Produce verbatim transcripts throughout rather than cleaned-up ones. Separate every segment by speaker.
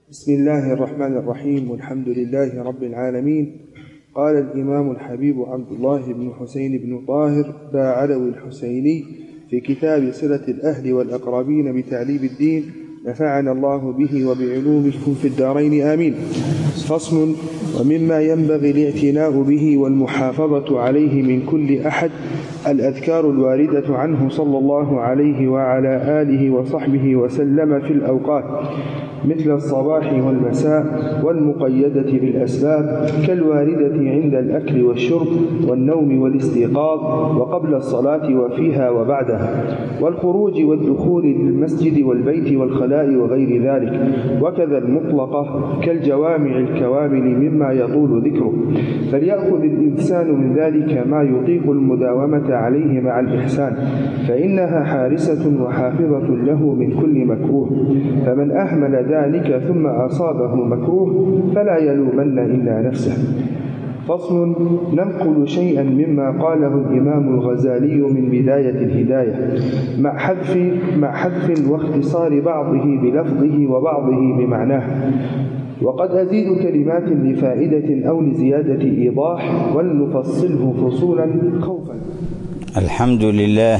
Speaker 1: بسم الله الرحمن الرحيم، والحمد لله رب العالمين. قال الإمام الحبيب عبد الله بن حسين بن طاهر باعلوي الحسيني في كتاب صلة الأهل والأقربين بتعليم الدين، نفعنا الله به وبعلومكم في الدارين آمين. فصل: ومما ينبغي الاعتناء به والمحافظة عليه من كل أحد الأذكار الواردة عنه صلى الله عليه وعلى آله وصحبه وسلم في الأوقات، مثل الصباح والمساء، والمقيدة بالأسباب كالواردة عند الأكل والشرب والنوم والاستيقاظ، وقبل الصلاة وفيها وبعدها، والخروج والدخول للمسجد والبيت والخلاء وغير ذلك، وكذا المطلقة كالجوامع الكوامل مما يطول ذكره، فليأخذ الإنسان من ذلك ما يطيق المداومة عليه مع الإحسان، فإنها حارسة وحافظة له من كل مكروه، فمن أهمل ذلك ثم أصابه مكروه فلا يلومن إلا نفسه. فصل: ننقل شيئا مما قاله الإمام الغزالي من بداية الهداية مع حذف مع حذف واختصار بعضه بلفظه وبعضه بمعناه، وقد أزيد كلمات لفائدة أو لزيادة إيضاح، ولنفصله فصولا خوفا.
Speaker 2: الحمد لله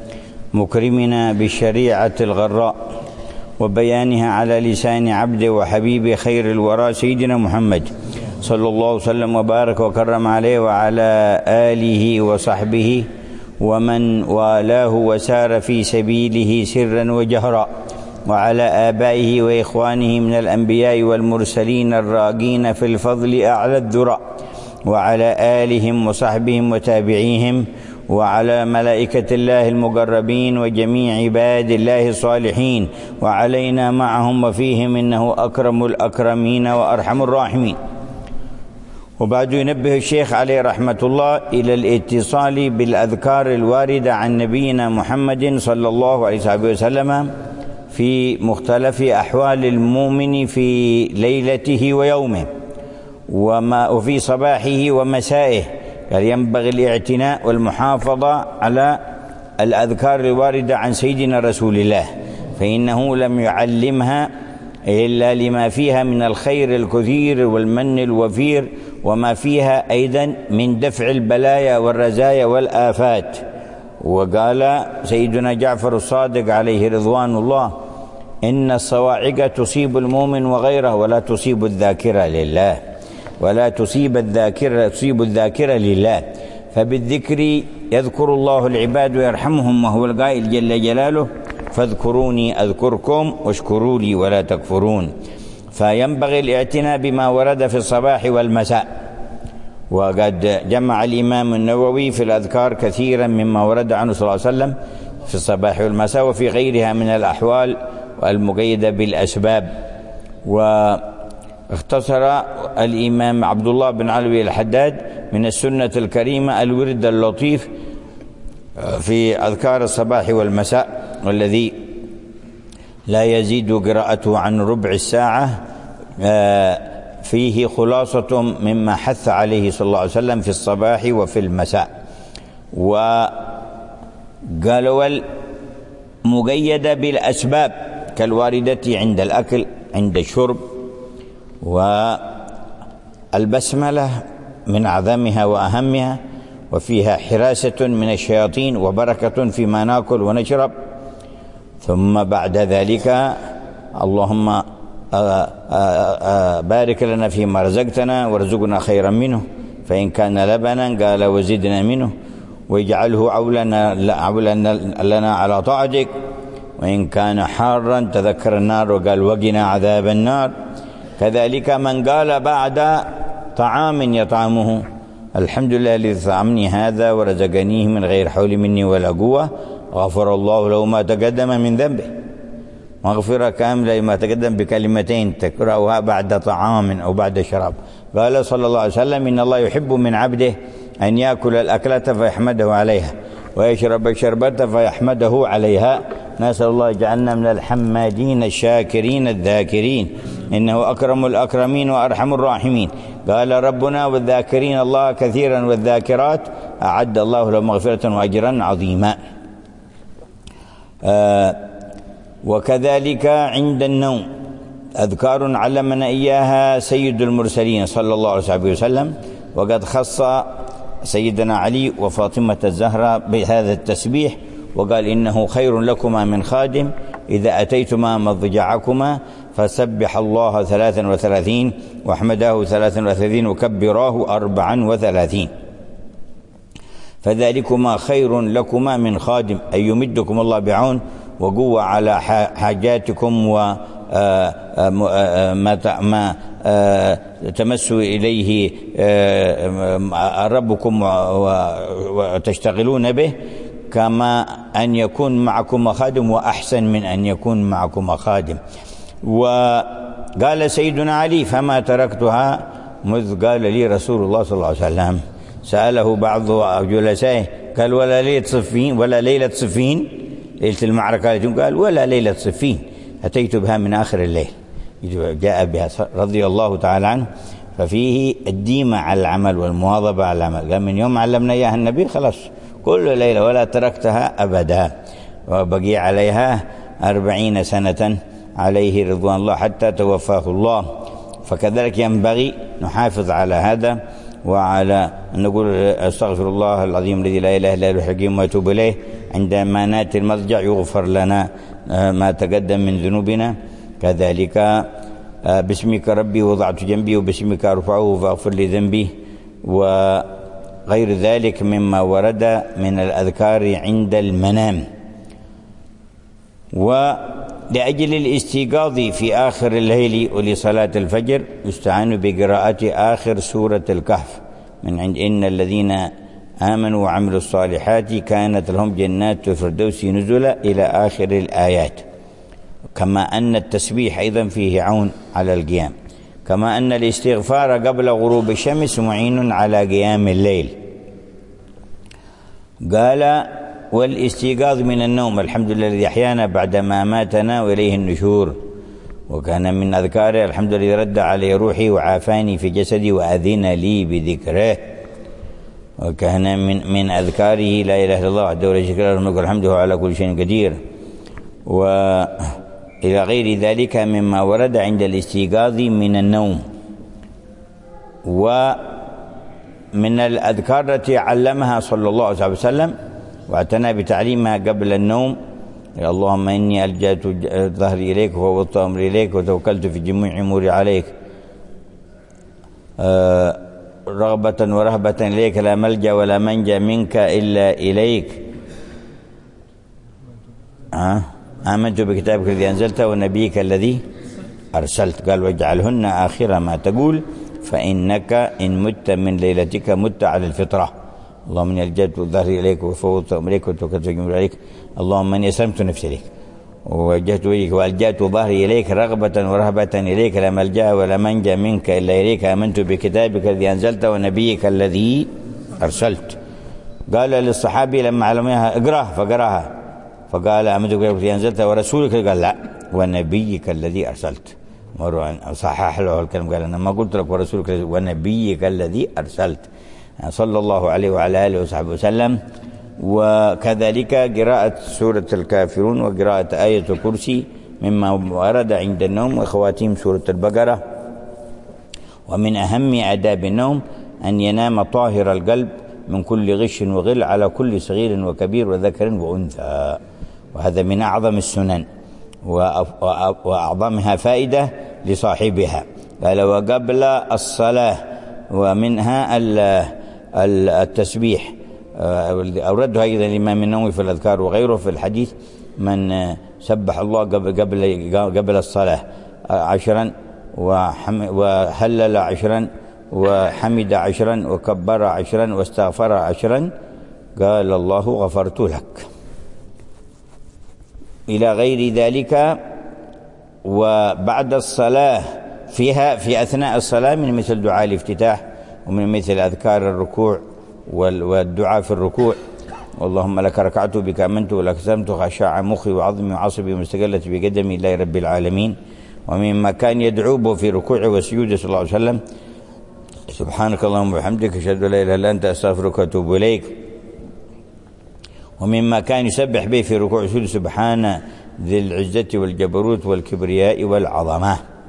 Speaker 2: مكرمنا بالشريعة الغراء وبيانها على لسان عبده وحبيب خير الورى سيدنا محمد صلى الله وسلم وبارك وكرم عليه وعلى آله وصحبه ومن والاه وسار في سبيله سرا وجهرا، وعلى آبائه وإخوانه من الأنبياء والمرسلين الراقين في الفضل أعلى الذرى، وعلى آلهم وصحبهم وتابعيهم، وعلى ملائكة الله المقربين وجميع عباد الله الصالحين، وعلينا معهم وفيهم، إنه أكرم الأكرمين وأرحم الراحمين. وبعد ينبه الشيخ عليه رحمة الله إلى الاتصال بالأذكار الواردة عن نبينا محمد صلى الله عليه وسلم في مختلف أحوال المؤمن في ليلته ويومه وما وفي صباحه ومسائه، قال ينبغي الاعتناء والمحافظة على الأذكار الواردة عن سيدنا رسول الله، فإنه لم يعلمها إلا لما فيها من الخير الكثير والمن الوفير، وما فيها أيضا من دفع البلايا والرزايا والآفات. وقال سيدنا جعفر الصادق عليه رضوان الله: إن الصواعق تصيب المؤمن وغيره ولا تصيب الذاكرة لله، ولا تصيب الذاكرة تصيب الذاكرة لله، فبالذكر يذكر الله العباد ويرحمهم، وهو القائل جل جلاله: فاذكروني أذكركم واشكروا لي ولا تكفرون. فينبغي الاعتناء بما ورد في الصباح والمساء، وقد جمع الإمام النووي في الأذكار كثيرا مما ورد عنه صلى الله عليه وسلم في الصباح والمساء وفي غيرها من الأحوال المقيدة بالأسباب. واختصر الإمام عبد الله بن علوي الحداد من السنة الكريمة الورد اللطيف في أذكار الصباح والمساء، والذي لا يزيد قراءته عن ربع الساعة، فيه خلاصة مما حث عليه صلى الله عليه وسلم في الصباح وفي المساء. وقالوا المقيدة بالأسباب كالواردة عند الأكل عند الشرب، والبسملة من أعظمها وأهمها، وفيها حراسة من الشياطين وبركة فيما نأكل ونشرب. ثم بعد ذلك اللهم بارك لنا فيما رزقتنا وارزقنا خيرا منه، فإن كان لبنا قال وزدنا منه، واجعله عولا عولا لنا على طاعتك، وإن كان حارا تذكر النار وقال وقنا عذاب النار. كذلك من قال بعد طعام يطعمه: الحمد لله الذي طعمني هذا ورزقنيه من غير حول مني ولا قوة، غفر الله له ما تقدم من ذنبه. مغفرة كاملة ما تقدم بكلمتين تقرأها بعد طعام أو بعد شراب. قال صلى الله عليه وسلم: إن الله يحب من عبده أن يأكل الأكلة فيحمده عليها، ويشرب الشربة فيحمده عليها. نسأل الله يجعلنا من الحمادين الشاكرين الذاكرين، إنه أكرم الأكرمين وأرحم الراحمين. قال ربنا: والذاكرين الله كثيرا والذاكرات أعد الله لهم مغفرة وأجرا عظيما. آه وكذلك عند النوم أذكار علمنا إياها سيد المرسلين صلى الله عليه وسلم، وقد خص سيدنا علي وفاطمة الزهراء بهذا التسبيح وقال: إنه خير لكما من خادم، إذا أتيتما مضجعكما فسبح الله ثلاثا وثلاثين واحمداه ثلاثا وثلاثين وكبراه أربعا وثلاثين، فذلكما خير لكما من خادم، أي يمدكم الله بعون وقوة على حاجاتكم وما تمسوا إليه ربكم وتشتغلون به، كما أن يكون معكم خادم، وأحسن من أن يكون معكم خادم. وقال سيدنا علي: فما تركتها مذ قال لي رسول الله صلى الله عليه وسلم. سأله بعض جلسائه قال: ولا ليلة صفين ولا ليلة صفين ليلة المعركة؟ قال: ولا ليلة صفين، أتيت بها من آخر الليل، جاء بها رضي الله تعالى عنه. ففيه الديمة على العمل والمواظبة على العمل. قال: من يوم علمنا إياها النبي خلاص كل ليلة ولا تركتها أبدا، وبقي عليها أربعين سنة عليه رضوان الله حتى توفاه الله. فكذلك ينبغي نحافظ على هذا، وعلى أن نقول: أستغفر الله العظيم الذي لا إله إلا هو الحكيم وأتوب إليه. عندما نأتي المضجع يغفر لنا ما تقدم من ذنوبنا. كذلك باسمك ربي وضعت جنبي وباسمك أرفعه فاغفر لي ذنبي، وغير ذلك مما ورد من الأذكار عند المنام. ولأجل الاستيقاظ في آخر الليل ولصلاة الفجر يستعان بقراءة آخر سورة الكهف من عند إن الذين آمنوا وعملوا الصالحات كانت لهم جنات الفردوس نزلا إلى آخر الآيات. كما أن التسبيح أيضا فيه عون على القيام، كما أن الاستغفار قبل غروب الشمس معين على قيام الليل. قال: والاستيقاظ من النوم الحمد لله الذي أحيانا بعدما ماتنا وإليه النشور. وكان من أذكاره: الحمد لله رد علي روحي وعافاني في جسدي وأذن لي بذكره. وكان من من أذكاره: لا إله إلا الله وحده لا شريك له له الملك والحمد وهو على كل شيء قدير. وإلى غير ذلك مما ورد عند الاستيقاظ من النوم. ومن الأذكار التي علمها صلى الله عليه وسلم واعتنى بتعليمها قبل النوم: اللهم إني ألجأت ظهري إليك وفوضت أمري إليك وتوكلت في جميع أموري عليك، آه رغبة ورهبة إليك، لا ملجأ ولا منجأ منك إلا إليك. آه آمنت بكتابك الذي أنزلته ونبيك الذي أرسلت. قال: واجعلهن آخر ما تقول فإنك إن مت من ليلتك مت على الفطرة. اللهم إني ألجأت ظهري إليك وفوضت أمريك وتوكلت في جميع عليك. اللهم إني أسلمت نفسي إليك ووجهت وجهك وألجأت ظهري إليك رغبة ورهبة إليك، لا ملجأ ولا منجأ منك إلا إليك. آمنت بكتابك الذي أنزلته ونبيك الذي أرسلت. قال للصحابي لما علموها: اقرأها، فقرأها. فقال: آمنت بكتابك الذي أنزلته ورسولك. قال: لا، ونبيك الذي أرسلت. مرة صحح له الكلام، قال: أنا ما قلت لك ورسولك ونبيك الذي أرسلت، صلى الله عليه وعلى آله وصحبه وسلم. وكذلك قراءة سورة الكافرون وقراءة آية الكرسي مما ورد عند النوم، وخواتيم سورة البقرة. ومن أهم آداب النوم أن ينام طاهر القلب من كل غش وغل على كل صغير وكبير وذكر وأنثى، وهذا من أعظم السنن وأعظمها فائدة لصاحبها. قال: وقبل الصلاة، ومنها التسبيح أوردها أيضا الإمام النووي في الأذكار وغيره في الحديث: من سبح الله قبل قبل قبل الصلاة عشرا وهلل عشرا وحمد عشرا وكبر عشرا واستغفر عشرا قال الله غفرت لك، إلى غير ذلك. وبعد الصلاة فيها في أثناء الصلاة من مثل دعاء الافتتاح، ومن مثل أذكار الركوع والدعاء في الركوع: اللهم لك ركعت بك آمنت ولك سلمت خشاع مخي وعظمي وعصبي ومستقلت بقدمي إلى رب العالمين. ومما كان يدعو به في ركوعه وسجوده صلى الله عليه وسلم: سبحانك اللهم وبحمدك أشهد أن لا إله إلا أنت أستغفرك وأتوب إليك. ومما كان يسبح به في ركوع وسجوده: سبحان ذي العزة والجبروت والكبرياء والعظمة.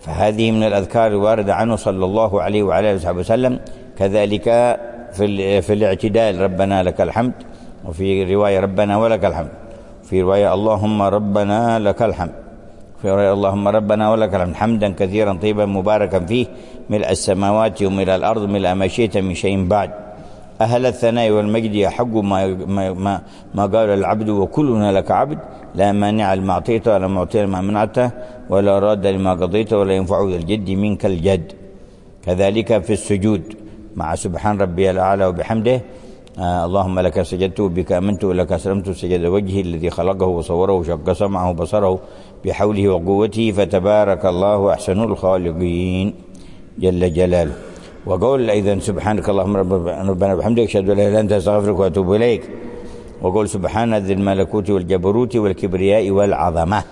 Speaker 2: فهذه من الأذكار الواردة عنه صلى الله عليه وعلى آله وصحبه وسلم. كذلك في في الاعتدال ربنا لك الحمد، وفي رواية ربنا ولك الحمد، في رواية اللهم ربنا لك الحمد، في رواية اللهم ربنا ولك الحمد حمدا كثيرا طيبا مباركا فيه ملء السماوات وملء الأرض ملء ما شئت من شيء بعد. أهل الثناء والمجد يحق ما, ما, ما قال العبد وكلنا لك عبد، لا مانع لما أعطيته ولا معطي لما منعته ولا راد لما قضيته ولا ينفع ذا الجد منك الجد. كذلك في السجود مع سبحان ربي الأعلى وبحمده آه اللهم لك سجدت وبك آمنت ولك أسلمت، سجد وجهي الذي خلقه وصوره وشق سمعه وبصره بحوله وقوته فتبارك الله أحسن الخالقين جل جلاله. وقول أيضا سبحانك اللهم ربنا بحمدك أشهد أن لا إله إلا أنت أستغفرك وأتوب إليك. وقول سبحان ذي الملكوت والجبروت والكبرياء والعظمة.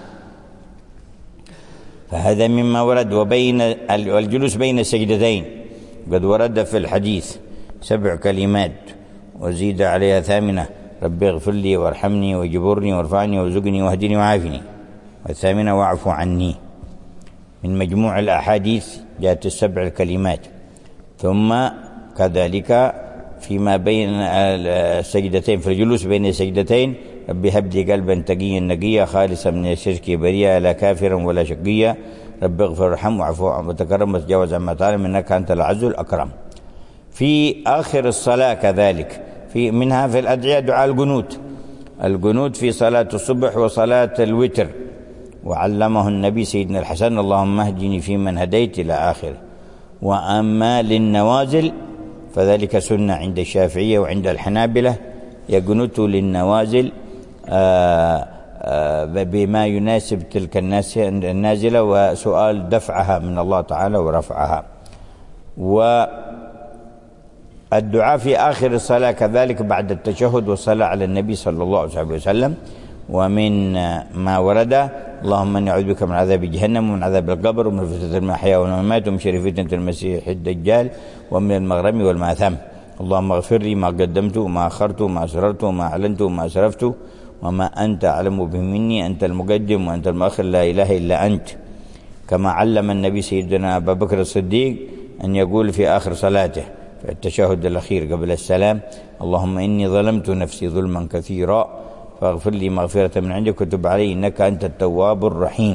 Speaker 2: فهذا مما ورد. وبين الجلوس بين السجدتين قد ورد في الحديث سبع كلمات وزيد عليها ثامنة: ربي اغفر لي وارحمني وجبرني وارفعني وارزقني واهدني وعافني، والثامنة واعف عني. من مجموع الأحاديث جاءت السبع الكلمات. ثم كذلك فيما بين السجدتين في الجلوس بين السجدتين: ربي هب لي قلبا تقيا نقيا خالصا من الشرك بريا لا كافرا ولا شقيا، ربي اغفر وارحم واعف وتكرم وتجاوز عما تعلم انك انت العز الاكرم. في آخر الصلاة كذلك في منها في الأدعية دعاء القنوت، القنوت في صلاة الصبح وصلاة الوتر، وعلمه النبي سيدنا الحسن: اللهم اهدني فيمن هديت إلى آخره. وأما للنوازل فذلك سنة عند الشافعية وعند الحنابلة، يقنتوا للنوازل آآ آآ بما يناسب تلك النازلة وسؤال دفعها من الله تعالى ورفعها. والدعاء في آخر الصلاة كذلك بعد التشهد والصلاة على النبي صلى الله عليه وسلم. ومن ما ورد: اللهم اني اعوذ بك من عذاب جهنم ومن عذاب القبر ومن فتنة المحيا والممات ومن شر فتنة المسيح الدجال ومن المغرم والماثم. اللهم اغفر لي ما قدمت وما اخرت وما اسررت وما اعلنت وما اسرفت وما انت اعلم به مني، انت المقدم وانت المؤخر لا اله الا انت. كما علم النبي سيدنا ابا بكر الصديق ان يقول في اخر صلاته في التشهد الاخير قبل السلام: اللهم اني ظلمت نفسي ظلما كثيرا فاغفر لي مغفرة من عندك وتب علي إنك أنت التواب الرحيم.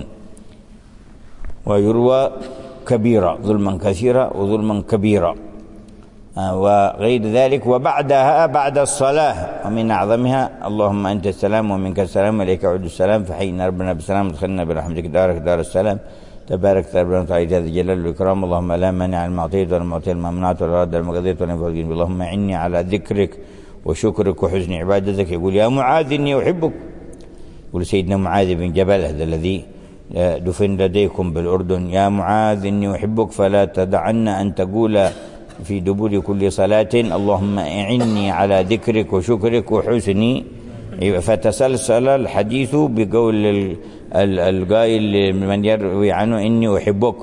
Speaker 2: ويروى كبيرا، ظلما كثيرا وظلما كبيرا آه وغير ذلك. وبعدها بعد الصلاة ومن أعظمها: اللهم أنت السلام ومنك السلام وإليك يعود السلام، فحينا ربنا بالسلام ودخلنا برحمتك دارك دار السلام، تبارك ربنا وتعالى ذا الجلال والإكرام. اللهم لا مانع لما أعطيت ولا معطي لما منعت ولا راد لما قضيت ولا ينفع. اللهم إني على ذكرك وشكرك وحسن عبادتك. يقول: يا معاذ إني أحبك. يقول سيدنا معاذ بن جبل هذا الذي دفن لديكم بالأردن: يا معاذ إني أحبك فلا تدعن أن تقول في دبر كل صلاة اللهم أعني على ذكرك وشكرك وحسن. فتسلسل الحديث بقول القائل من يروي عنه إني أحبك،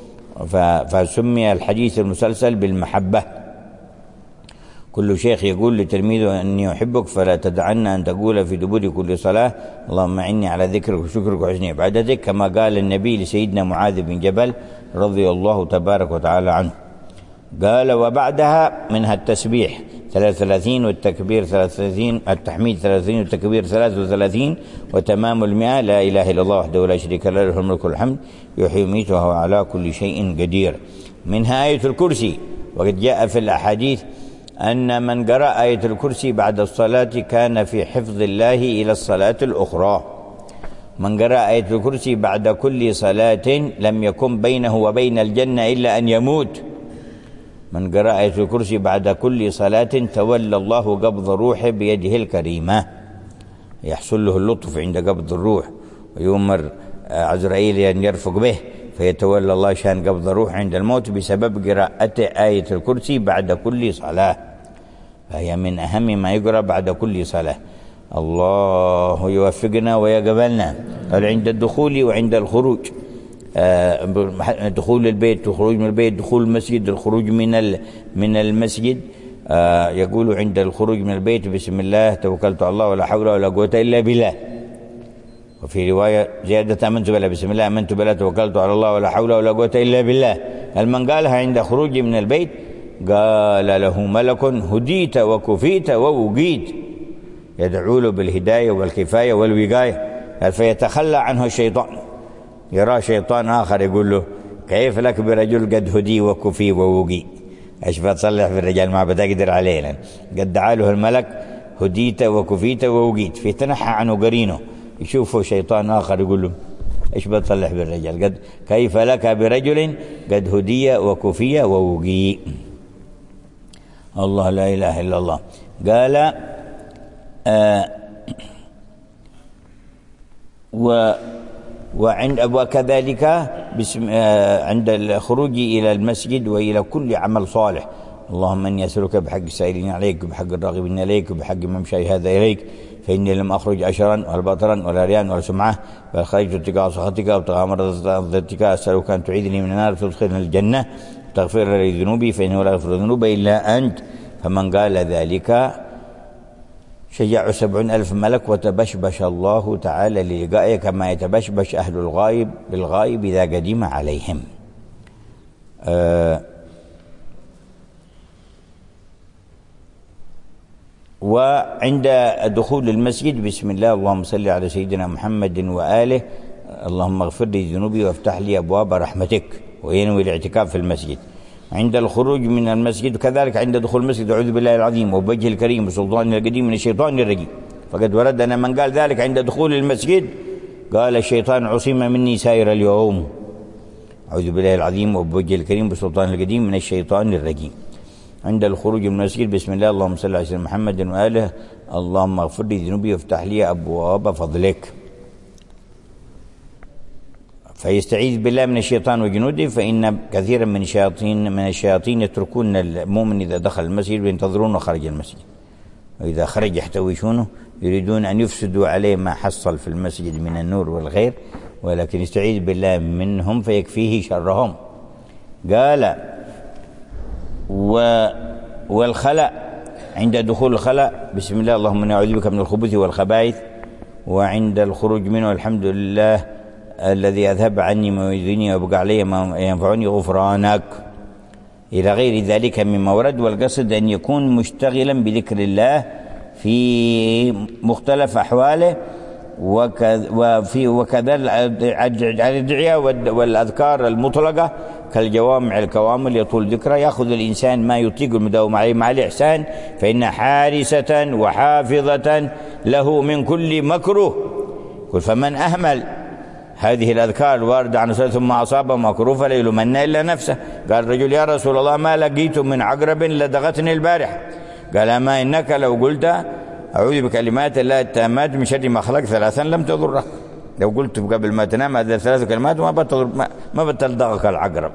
Speaker 2: فسمي الحديث المسلسل بالمحبة. كل شيخ يقول لتلميذه: أني أحبك فلا تدعن أن تقول في دبر كل صلاة اللهم أعني على ذكرك وشكرك وحسن عبادتك، كما قال النبي لسيدنا معاذ بن جبل رضي الله تبارك وتعالى عنه. قال: وبعدها منها التسبيح ثلاث وثلاثين والتكبير ثلاث وثلاثين، التحميد ثلاث وثلاثين والتكبير ثلاث وثلاثين، وتمام المئة: لا إله إلا الله وحده لا شريك له له الملك والحمد يحيي ويميت وهو على كل شيء قدير. منها آية الكرسي. وقد جاء في الأحاديث أن من قرأ آية الكرسي بعد الصلاة كان في حفظ الله إلى الصلاة الأخرى. من قرأ آية الكرسي بعد كل صلاة لم يكن بينه وبين الجنة إلا أن يموت. من قرأ آية الكرسي بعد كل صلاة تولى الله قبض روحه بيده الكريمة، يحصل له اللطف عند قبض الروح، ويؤمر عزرائيل أن يرفق به فيتولى الله شان قبض الروح عند الموت بسبب قراءة آية الكرسي بعد كل صلاة. فهي من أهم ما يقرأ بعد كل صلاة. الله يوفقنا ويقبلنا. عند الدخول وعند الخروج، دخول البيت وخروج من البيت، دخول المسجد، الخروج من من المسجد، يقول عند الخروج من البيت: بسم الله توكلت على الله ولا حول ولا قوة إلا بالله. وفي رواية زيادة آمنت بالله، بسم الله آمنت بالله توكلت على الله ولا حول ولا قوة إلا بالله. من قالها عند خروجي من البيت قال له ملك هديت وكفيت ووقيت، يدعو له بالهداية والكفاية والوقاية. فيتخلى عنه الشيطان، يرى شيطان آخر يقول له كيف لك برجل قد هدي وكفي ووقي، ايش بتصلح في الرجال ما بتقدر عليه، قد دعا له الملك هديت وكفيت ووقيت. فيتنحى عنه قرينه، يشوفه شيطان آخر يقول له ايش بتصلح بالرجال، قد كيف لك برجل قد هدي وكفي ووقي. الله لا إله إلا الله. قال آه و وعند وكذلك بسم آه عند الخروج إلى المسجد وإلى كل عمل صالح، اللهم إني أسألك بحق السائلين عليك وبحق الراغبين إليك وبحق ممشي هذا إليك، فإني لم أخرج أشرا ولا بطرا ولا رياء ولا سمعة، بل خرجت اتقاء سخطك وابتغاء مرضاتك، أسألك أن تعيذني من النار وتدخلني الجنة وتغفر لي ذنوبي فإنه لا يغفر الذنوب إلا أنت. فمن قال ذلك شجع سبعون ألف ملك وتبشبش الله تعالى للقائه كما يتبشبش أهل الغائب بالغائب إذا قدم عليهم. آه وعند دخول المسجد بسم الله اللهم صل على سيدنا محمد وآله، اللهم اغفر لي ذنوبي وافتح لي أبواب رحمتك، وينوي الاعتكاف في المسجد. عند الخروج من المسجد كذلك عند دخول المسجد أعوذ بالله العظيم وبوجه الكريم وسلطان القديم من الشيطان الرجيم. فقد ورد أن من قال ذلك عند دخول المسجد قال الشيطان عصم مني سائر اليوم، أعوذ بالله العظيم وبوجه الكريم وسلطان القديم من الشيطان الرجيم. عند الخروج من المسجد بسم الله اللهم صل على سيدنا محمد وآله، اللهم اغفر لي ذنوبي وافتح لي أبواب فضلك. فيستعيذ بالله من الشيطان وجنوده، فإن كثيرا من الشياطين من الشياطين يتركون المؤمن إذا دخل المسجد وينتظرونه خرج المسجد، وإذا خرج يحتوشونه، يريدون أن يفسدوا عليه ما حصل في المسجد من النور والخير، ولكن يستعيذ بالله منهم فيكفيه شرهم. قال و والخلأ عند دخول الخلأ بسم الله اللهم إني أعوذ بك من الخبث والخبائث، وعند الخروج منه الحمد لله الذي أذهب عني ما يؤذيني وبقى علي ما ينفعني غفرانك، إلى غير ذلك مما ورد. والقصد أن يكون مشتغلا بذكر الله في مختلف أحواله، وفي وكذا الأدعية والأذكار المطلقة كالجوامع الكوامل يطول ذكرى، يأخذ الإنسان ما يطيق المداومة عليه مع الإحسان، فإن حارسة وحافظة له من كل مكروه. فمن أهمل هذه الأذكار الواردة عن رسول ثم أصاب مكروه فلا يلومن إلا نفسه. قال رجل يا رسول الله ما لقيت من عقرب لدغتني البارحة، قال أما إنك لو قلت أعوذ بكلمات الله التامات من شر ما خلق ثلاثا لم تضرك، لو قلت قبل ما تنام هذه الثلاث كلمات ما بتضر ما بتلدغك العقرب.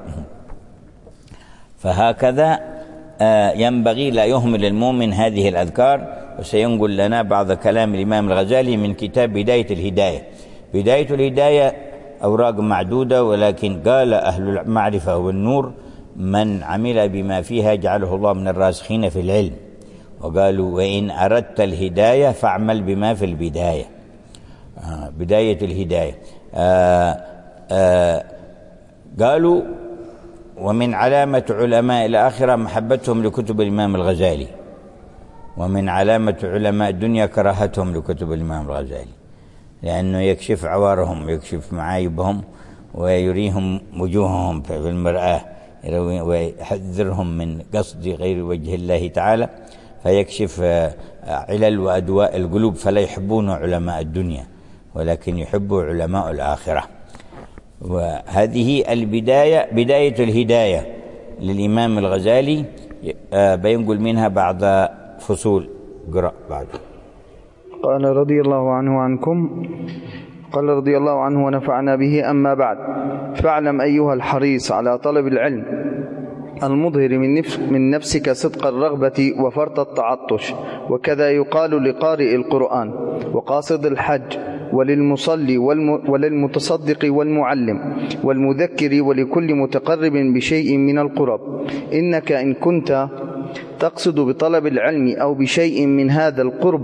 Speaker 2: فهكذا ينبغي لا يهمل المؤمن هذه الأذكار. وسينقل لنا بعض كلام الإمام الغزالي من كتاب بداية الهداية. بداية الهداية أوراق معدودة، ولكن قال أهل المعرفة والنور من عمل بما فيها جعله الله من الراسخين في العلم، وقالوا وإن أردت الهداية فاعمل بما في البداية. آه بداية الهداية. آه آه قالوا ومن علامة علماء الآخرة محبتهم لكتب الإمام الغزالي، ومن علامة علماء الدنيا كراهتهم لكتب الإمام الغزالي، لأنه يكشف عوارهم ويكشف معايبهم ويريهم وجوههم في المرآة ويحذرهم من قصد غير وجه الله تعالى، فيكشف علل وأدواء القلوب، فلا يحبون علماء الدنيا ولكن يحبوا علماء الآخرة. وهذه البداية بداية الهداية للإمام الغزالي. بينقل منها بعض فصول، قرأ بعد.
Speaker 1: قال رضي الله عنه عنكم قال رضي الله عنه ونفعنا به. أما بعد، فاعلم أيها الحريص على طلب العلم المظهر من, نفس من نفسك صدق الرغبة وفرط التعطش، وكذا يقال لقارئ القرآن وقاصد الحج وللمصلي وللمتصدق والمعلم والمذكر ولكل متقرب بشيء من القرب، إنك إن كنت تقصد بطلب العلم أو بشيء من هذا القرب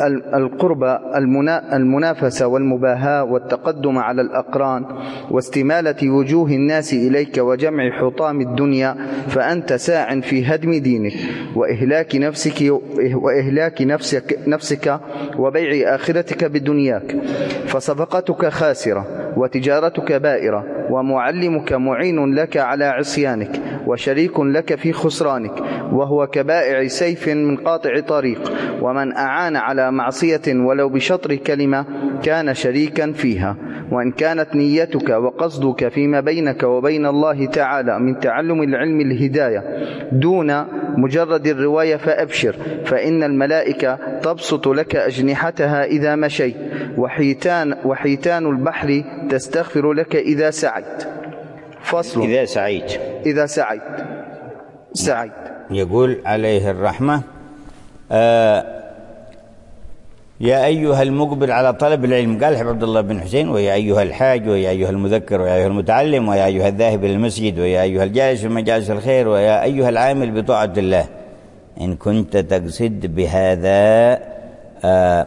Speaker 3: القرب، المنافسة والمباهاة والتقدم على الأقران واستمالة وجوه الناس إليك وجمع حطام الدنيا، فأنت ساع في هدم دينك وإهلاك نفسك, وإهلاك نفسك, نفسك وبيع آخرتك بدنياك، فصفقتك خاسرة وتجارتك بائرة، ومعلمك معين لك على عصيانك وشريك لك في خسرانك، وهو كبائع سيف من قاطع طريق، ومن أعان على معصية ولو بشطر كلمة كان شريكا فيها. وإن كانت نيتك وقصدك فيما بينك وبين الله تعالى من تعلم العلم الهداية دون مجرد الرواية فأبشر، فإن الملائكة تبسط لك أجنحتها إذا مشيت، وحيتان, وحيتان البحر تستغفر لك إذا سعيت. فصل.
Speaker 2: إذا سعيت
Speaker 3: إذا سعيت سعيت
Speaker 2: يقول عليه الرحمة: آه يا أيها المقبل على طلب العلم، قال عبد الله بن حسين: ويا أيها الحاج، ويا أيها المذكر، ويا أيها المتعلم، ويا أيها الذاهب إلى المسجد، ويا أيها الجالس في مجالس الخير، ويا أيها العامل بطاعة الله، إن كنت تقصد بهذا آه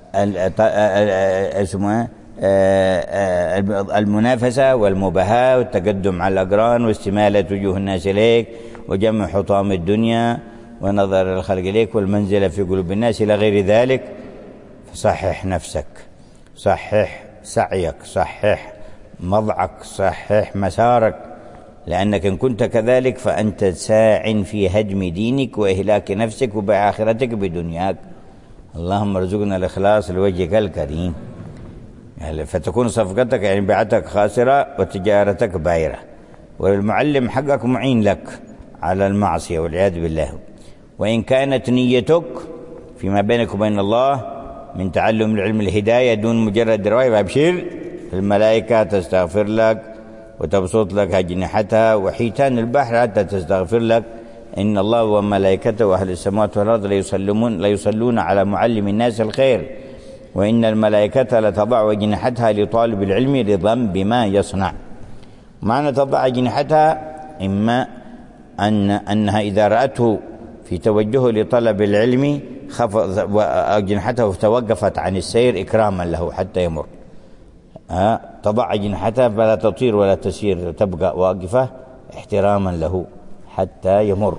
Speaker 2: اسمه المنافسة والمباهاة والتقدم على الأقران واستمالة وجوه الناس إليك وجمع حطام الدنيا ونظر الخلق إليك والمنزلة في قلوب الناس إلى غير ذلك، فصحح نفسك، صحح سعيك، صحح مضعك، صحح مسارك، لأنك إن كنت كذلك فأنت ساع في هدم دينك وإهلاك نفسك وبآخرتك بدنياك. اللهم ارزقنا الإخلاص لوجهك الكريم. يعني فتكون صفقتك يعني بيعتك خاسرة وتجارتك بايرة، والمعلم حقك معين لك على المعصية والعياذ بالله. وإن كانت نيتك فيما بينك وبين الله من تعلم العلم الهداية دون مجرد رواية فابشر، الملائكة تستغفر لك وتبسط لك أجنحتها، وحيتان البحر حتى تستغفر لك. إن الله وملائكته وأهل السماوات والأرض ليصلون, ليصلون على معلم الناس الخير، وإن الملائكة لتضع أجنحتها لطالب العلم رضا بما يصنع. معنى تضع أجنحتها إما أن أنها إذا رأته في توجهه لطلب العلم خفض أجنحته توقفت عن السير إكراما له حتى يمر. أه؟ تضع أجنحتها فلا تطير ولا تسير، تبقى واقفة احتراما له حتى يمر.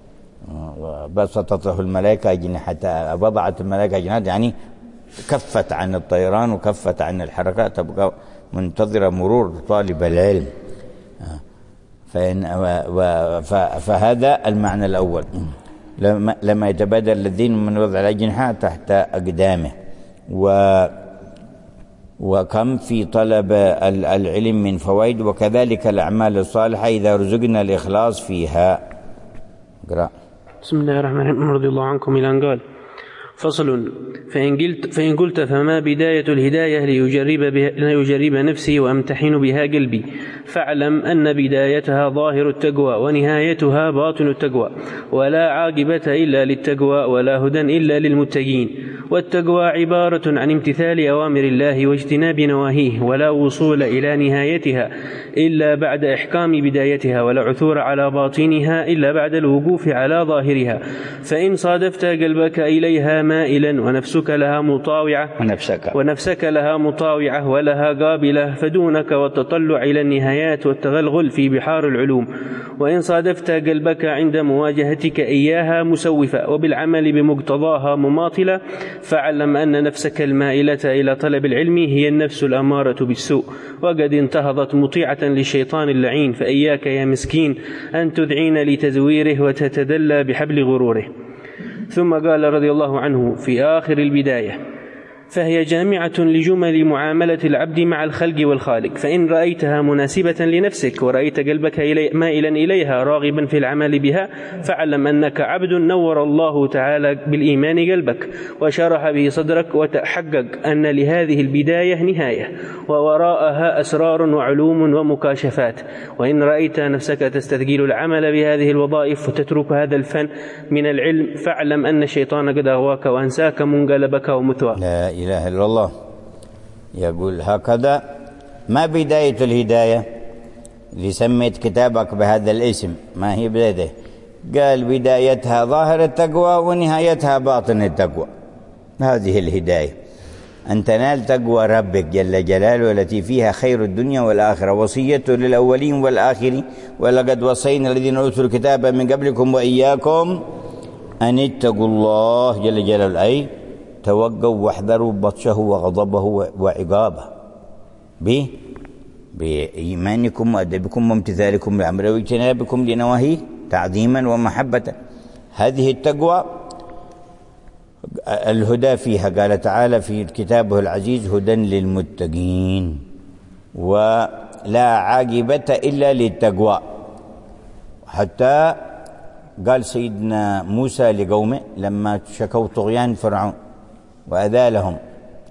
Speaker 2: بسطت له الملائكة أجنحتها، وضعت الملائكة أجنحتها يعني كفت عن الطيران وكفت عن الحركات، تبقى منتظرة مرور طالب العلم. فإن فهذا المعنى الأول، لما يتبادل الذين من وضع الأجنحة تحت أقدامه. و وكم في طلب العلم من فوائد، وكذلك الأعمال الصالحة إذا رزقنا الإخلاص فيها. اقرأ.
Speaker 4: بسم الله الرحمن الرحيم. رضي الله عنكم إلى أن قال: فصل. فإن قلت, فإن قلت فما بداية الهداية ليجرب, بها ليجرب نفسي وأمتحن بها قلبي، فاعلم أن بدايتها ظاهر التقوى ونهايتها باطن التقوى، ولا عاقبة إلا للتقوى ولا هدى إلا للمتقين. والتقوى عبارة عن امتثال أوامر الله واجتناب نواهيه، ولا وصول إلى نهايتها إلا بعد إحكام بدايتها، ولا عثور على باطنها إلا بعد الوقوف على ظاهرها. فإن صادفت قلبك إليها مائلا ونفسك لها مطاوعة
Speaker 2: ونفسك,
Speaker 4: ونفسك لها مطاوعة ولها قابلة، فدونك والتطلع إلى النهايات والتغلغل في بحار العلوم. وإن صادفت قلبك عند مواجهتك إياها مسوفة وبالعمل بمقتضاها مماطلة، فاعلم أن نفسك المائلة إلى طلب العلم هي النفس الأمارة بالسوء، وقد انتهضت مطيعة للشيطان اللعين. فإياك يا مسكين أن تذعين لتزويره وتتدلى بحبل غروره. ثم قال رضي الله عنه في آخر البداية: فهي جامعة لجمل معاملة العبد مع الخلق والخالق. فإن رأيتها مناسبة لنفسك ورأيت قلبك إلي مائلا إليها راغبا في العمل بها، فاعلم أنك عبد نور الله تعالى بالإيمان قلبك وشرح به صدرك، وتحقق أن لهذه البداية نهاية ووراءها أسرار وعلوم ومكاشفات. وإن رأيت نفسك تستثقيل العمل بهذه الوظائف وتترك هذا الفن من العلم، فاعلم أن الشيطان قد أغواك وأنساك منقلبك ومثواك.
Speaker 2: لا إله إلا الله. يقول هكذا: ما بداية الهداية اللي سميت كتابك بهذا الاسم؟ ما هي بدايته؟ قال: بدايتها ظاهر التقوى ونهايتها باطن التقوى. هذه الهداية، أن تنال تقوى ربك جل جلاله التي فيها خير الدنيا والآخرة، وصيته للأولين والآخرين، ولقد وصينا الذين أوتوا الكتاب من قبلكم وإياكم أن اتقوا الله جل جلاله، أي توقوا واحذروا بطشه وغضبه وعقابه به بإيمانكم وأدبكم وامتثالكم لأمره واجتنابكم لنواهيه تعظيما ومحبة. هذه التقوى الهدى فيها، قال تعالى في كتابه العزيز: هدى للمتقين، ولا عاقبة إلا للتقوى. حتى قال سيدنا موسى لقومه لما شكوا طغيان فرعون وأذالهم،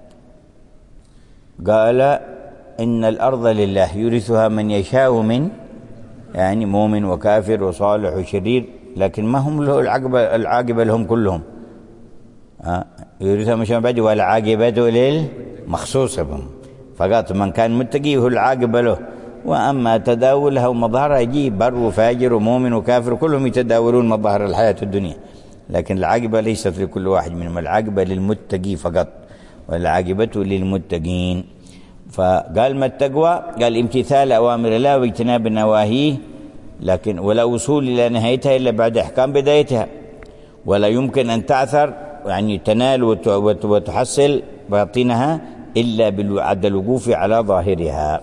Speaker 2: قال: إن الأرض لله يورثها من يشاء من، يعني مؤمن وكافر وصالح وشرير، لكن ما هم له العاقبة، العاقبة لهم كلهم، يورثها من يشاء بعد، والعاقبة للمخصوص بهم فقط، من كان متقي هو العاقبة له. وأما تداولها ومظهرها يجي بر وفاجر ومؤمن وكافر كلهم يتداولون مظاهر الحياة الدنيا، لكن العاقبة ليست لكل واحد منهم، العاقبة للمتقي فقط، والعاقبة للمتقين. فقال ما التقوى؟ قال امتثال أوامر الله واجتناب نواهيه، لكن ولا وصول إلى نهايتها إلا بعد إحكام بدايتها، ولا يمكن أن تعثر يعني تنال وتحصل باطنها إلا بعد الوقوف على ظاهرها.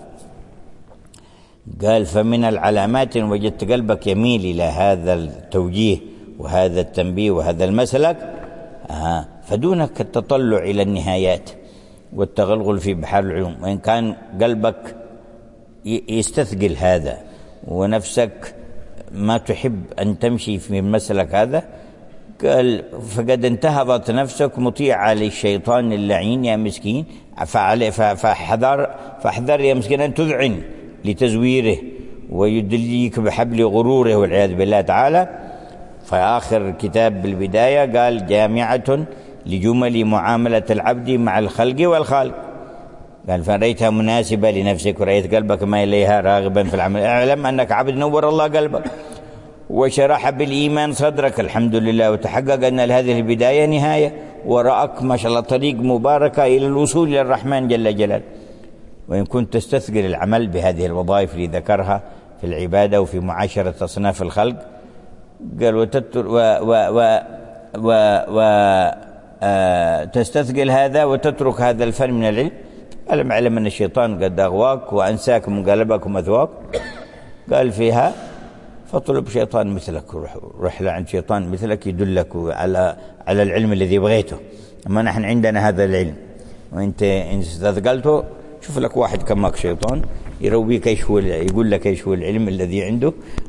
Speaker 2: قال فمن العلامات إن وجدت قلبك يميل إلى هذا التوجيه وهذا التنبيه وهذا المسلك، آه فدونك التطلع إلى النهايات والتغلغل في بحار العلوم. وإن كان قلبك يستثقل هذا ونفسك ما تحب أن تمشي في المسلك هذا، قال فقد انتهضت نفسك مطيعة للشيطان اللعين يا مسكين، فاحذر فاحذر يا مسكين أن تذعن لتزويره ويدليك بحبل غروره والعياذ بالله تعالى. فآخر كتاب بالبداية قال جامعة لجمل معاملة العبد مع الخلق والخالق، قال فرأيتها مناسبة لنفسك ورأيت قلبك ما إليها راغبا في العمل، اعلم أنك عبد نور الله قلبك وشرح بالإيمان صدرك، الحمد لله، وتحقق أن هذه البداية نهاية، ورأك ما شاء الله طريق مباركة إلى الوصول إلى الرحمن جل جلاله. وإن كنت تستثقل العمل بهذه الوظائف اللي ذكرها في العبادة وفي معاشرة أصناف الخلق، قال وتتر و و و و, و آه تستثقل هذا وتترك هذا الفن من العلم، ألم اعلم أن الشيطان قد أغواك وأنساك منقلبك ومثواك. قال فيها فاطلب شيطان مثلك، روح لعند شيطان مثلك يدلك على على العلم الذي بغيته. أما نحن عندنا هذا العلم، وأنت إن استثقلته شوف لك واحد كماك شيطان يرويك ايش هو، يقول لك ايش هو العلم الذي عنده،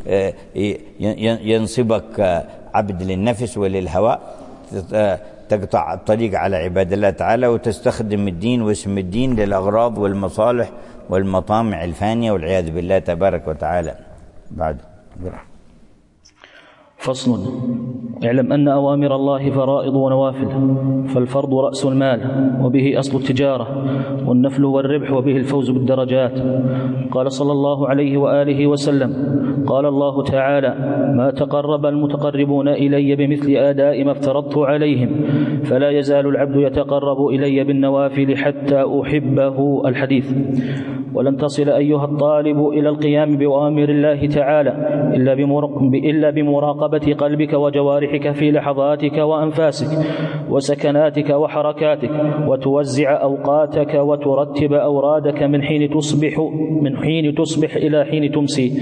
Speaker 2: ينصبك عبد للنفس وللهوى، تقطع الطريق على عباد الله تعالى وتستخدم الدين واسم الدين للأغراض والمصالح والمطامع الفانية والعياذ بالله تبارك وتعالى. بعد
Speaker 5: فصل: اعلم أن أوامر الله فرائض ونوافل، فالفرض رأس المال وبه أصل التجارة، والنفل والربح وبه الفوز بالدرجات. قال صلى الله عليه وآله وسلم: قال الله تعالى: ما تقرب المتقربون إلي بمثل آداء ما افترضت عليهم، فلا يزال العبد يتقرب إلي بالنوافل حتى أحبه. الحديث. ولن تصل أيها الطالب إلى القيام بأوامر الله تعالى إلا بمراقبة قلبك وجوارحك في لحظاتك وأنفاسك وسكناتك وحركاتك، وتوزع أوقاتك وترتب أورادك من حين تصبح من حين تصبح إلى حين تمسي،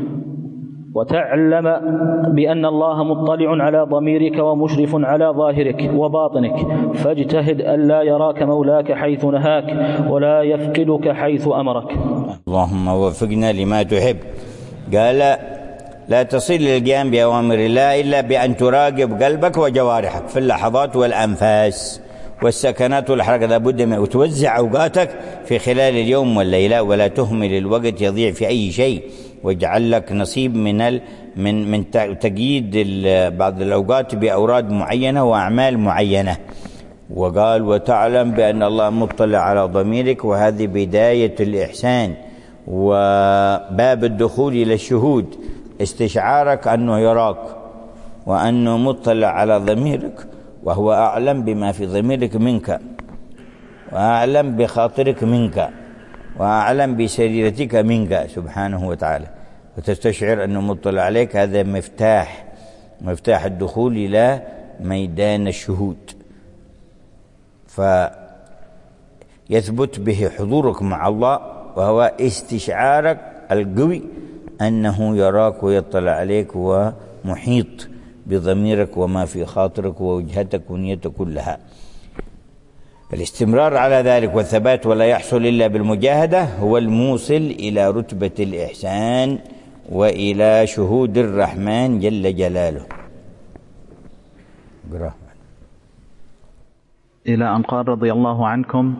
Speaker 5: وتعلم بأن الله مطلع على ضميرك ومشرف على ظاهرك وباطنك، فاجتهد ألا يراك مولاك حيث نهاك ولا يفقدك حيث أمرك.
Speaker 2: اللهم وفقنا لما تحب. قال لا تصل للقيام بأوامر الله إلا بأن تراقب قلبك وجوارحك في اللحظات والأنفاس والسكنات والحركة، لابد من وتوزع أوقاتك في خلال اليوم والليلة، ولا تهمل الوقت يضيع في أي شيء، واجعل لك نصيب من ال من من تقييد بعض الأوقات بأوراد معينة وأعمال معينة. وقال وتعلم بأن الله مطلع على ضميرك، وهذه بداية الإحسان وباب الدخول إلى الشهود، استشعارك أنه يراك وأنه مطلع على ضميرك وهو أعلم بما في ضميرك منك، وأعلم بخاطرك منك، وأعلم بسريرتك منك سبحانه وتعالى، وتستشعر أنه مطلع عليك. هذا مفتاح مفتاح الدخول إلى ميدان الشهود، فيثبت به حضورك مع الله، وهو استشعارك القوي أنه يراك ويطلع عليك ومحيط بضميرك وما في خاطرك ووجهتك ونيتك كلها. الاستمرار على ذلك والثبات ولا يحصل إلا بالمجاهدة هو الموصل إلى رتبة الإحسان وإلى شهود الرحمن جل جلاله.
Speaker 3: إلى أن قال رضي الله عنكم: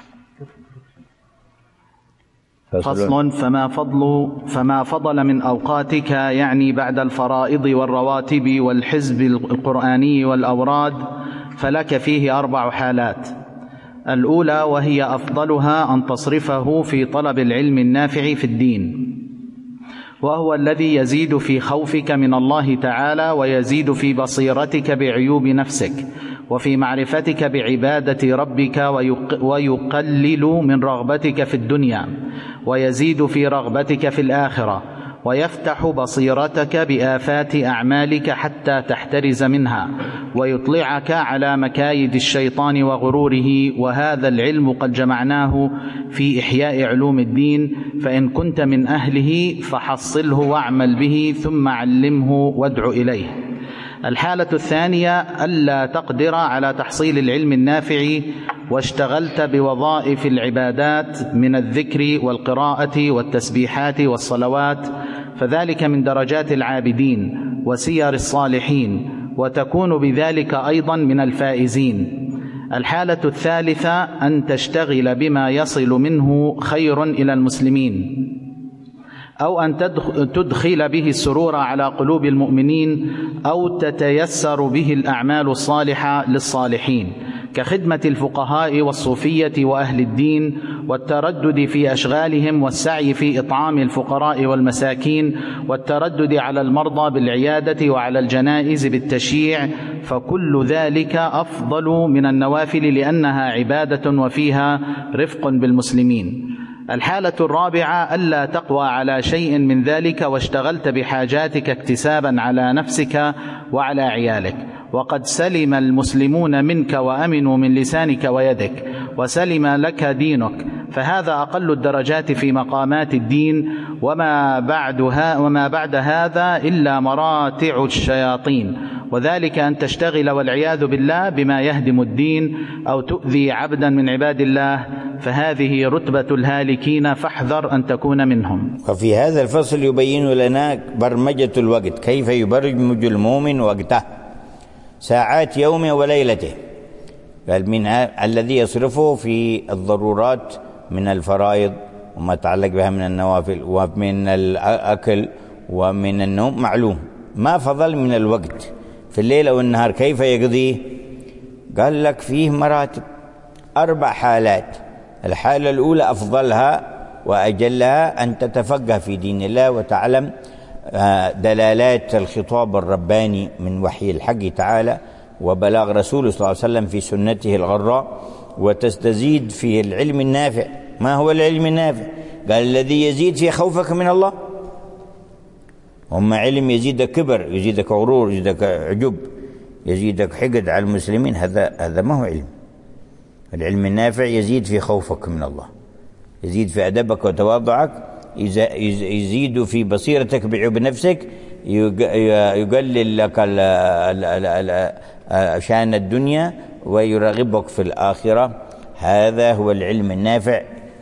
Speaker 3: فصل فما فضل فما فضل من أوقاتك، يعني بعد الفرائض والرواتب والحزب القرآني والأوراد، فلك فيه أربع حالات. الأولى وهي أفضلها أن تصرفه في طلب العلم النافع في الدين، وهو الذي يزيد في خوفك من الله تعالى، ويزيد في بصيرتك بعيوب نفسك، وفي معرفتك بعبادة ربك، ويقلل من رغبتك في الدنيا، ويزيد في رغبتك في الآخرة، ويفتح بصيرتك بآفات أعمالك حتى تحترز منها، ويطلعك على مكايد الشيطان وغروره. وهذا العلم قد جمعناه في إحياء علوم الدين، فإن كنت من أهله فحصله واعمل به، ثم علمه وادع إليه. الحالة الثانية ألا تقدر على تحصيل العلم النافع، واشتغلت بوظائف العبادات من الذكر والقراءة والتسبيحات والصلوات، فذلك من درجات العابدين وسير الصالحين، وتكون بذلك أيضا من الفائزين. الحالة الثالثة أن تشتغل بما يصل منه خير إلى المسلمين، أو أن تدخل به السرور على قلوب المؤمنين، أو تتيسر به الأعمال الصالحة للصالحين، كخدمة الفقهاء والصوفية وأهل الدين، والتردد في أشغالهم، والسعي في إطعام الفقراء والمساكين، والتردد على المرضى بالعيادة، وعلى الجنائز بالتشييع، فكل ذلك أفضل من النوافل لأنها عبادة وفيها رفق بالمسلمين. الحالة الرابعة ألا تقوى على شيء من ذلك، واشتغلت بحاجاتك اكتسابا على نفسك وعلى عيالك، وقد سلم المسلمون منك وأمنوا من لسانك ويدك، وسلم لك دينك، فهذا أقل الدرجات في مقامات الدين. وما بعدها وما بعد هذا إلا مراتع الشياطين، وذلك أن تشتغل والعياذ بالله بما يهدم الدين، أو تؤذي عبدا من عباد الله، فهذه رتبة الهالكين، فاحذر أن تكون منهم.
Speaker 2: وفي هذا الفصل يبين لنا برمجة الوقت، كيف يبرمج المؤمن وقته، ساعات يومه وليلته. قال منها الذي يصرفه في الضرورات من الفرائض وما تعلق بها من النوافل، ومن الأكل ومن النوم معلوم. ما فضل من الوقت في الليل أو النهار كيف يقضيه؟ قال لك فيه مراتب، أربع حالات. الحالة الأولى أفضلها وأجلها أن تتفقه في دين الله، وتعلم دلالات الخطاب الرباني من وحي الحق تعالى وبلاغ رسوله صلى الله عليه وسلم في سنته الغراء، وتستزيد في العلم النافع. ما هو العلم النافع؟ قال الذي يزيد في خوفك من الله. هم علم يزيدك كبر، يزيدك غرور، يزيدك عجب، يزيدك حقد على المسلمين، هذا هذا ما هو علم. العلم النافع يزيد في خوفك من الله، يزيد في أدبك وتواضعك، يزيد في بصيرتك بعيوب نفسك، يقلل لك شأن الدنيا ويرغبك في الآخرة. هذا هو العلم النافع.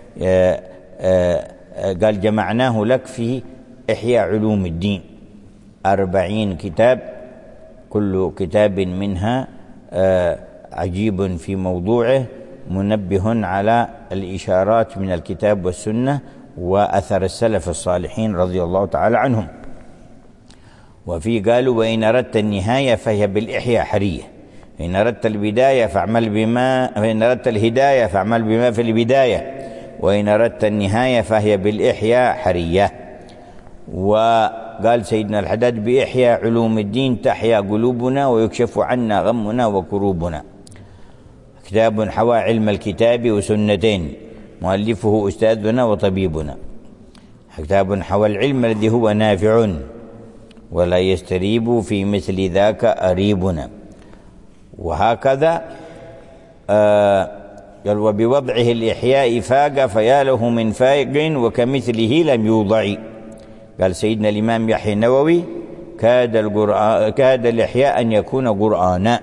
Speaker 2: قال جمعناه لك في إحياء علوم الدين، أربعين كتاب، كل كتاب منها عجيب في موضوعه، منبه على الإشارات من الكتاب والسنة وأثر السلف الصالحين رضي الله تعالى عنهم. وفي قالوا وإن أردت النهاية فهي بالإحياء حرية، إن أردت البداية فاعمل بما فإن أردت الهداية فاعمل بما في البداية، وإن أردت النهاية فهي بالإحياء حرية. وقال سيدنا الحداد: بإحياء علوم الدين تحيا قلوبنا ويكشف عنا غمنا وكروبنا. كتاب حوى علم الكتاب وسنتين، مؤلفه أستاذنا وطبيبنا. كتاب حوى العلم الذي هو نافع ولا يستريب في مثل ذاك أريبنا. وهكذا آه قال: وبوضعه الإحياء فاق فيا له من فاق وكمثله لم يوضع. قال سيدنا الإمام يحيى النووي: كاد القرآن كاد الإحياء أن يكون قرآنا.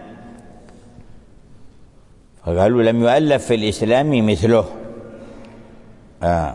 Speaker 2: فقالوا: لم يؤلف في الإسلام مثله. آه